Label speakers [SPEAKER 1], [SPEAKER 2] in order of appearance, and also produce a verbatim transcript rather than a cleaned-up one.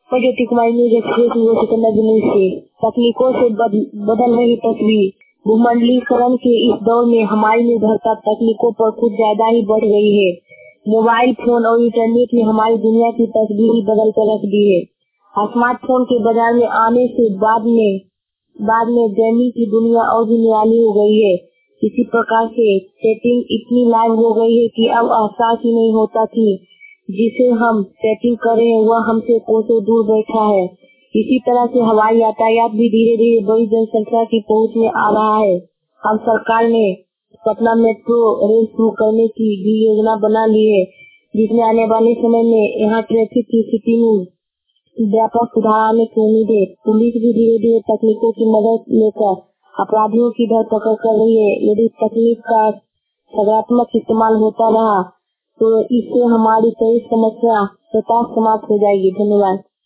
[SPEAKER 1] मैं Jyoti Kumari news express news Sikandar से। तकनीकों से बद, बदल रही तस्वीर। भूमंडलीकरण के इस दौर में हमारी निर्भरता तकनीकों पर कुछ ज्यादा ही बढ़ गई है। मोबाइल फोन और इंटरनेट ने हमारी दुनिया की तस्वीर ही बदल कर रख दी है। स्मार्टफोन के बाजार में आने से बाद में बाद में गेमिंग की दुनिया और भी निराली हो गई है। इसी प्रकार से सेटिंग इतनी लाइव हो गई है कि अब एहसास ही नहीं होता कि जिसे हम सेटिंग कर रहे हैं वह हमसे कोसों दूर बैठा है। इसी तरह से हवाई यातायात भी धीरे धीरे बड़ी जनसंख्या की पहुंच में आ रहा है। अब सरकार ने पटना मेट्रो रेल शुरू करने की भी योजना बना ली है, जिसमें आने वाले समय में यहाँ ट्रैफिक की स्थिति में व्यापक सुधार आने की उम्मीद है। पुलिस भी धीरे धीरे तकनीकों की मदद लेकर अपराधियों की धरपकड़ कर रही है। यदि तकनीक का सकारात्मक इस्तेमाल होता रहा तो इससे हमारी कई समस्या स्वतः समाप्त हो जाएगी। धन्यवाद।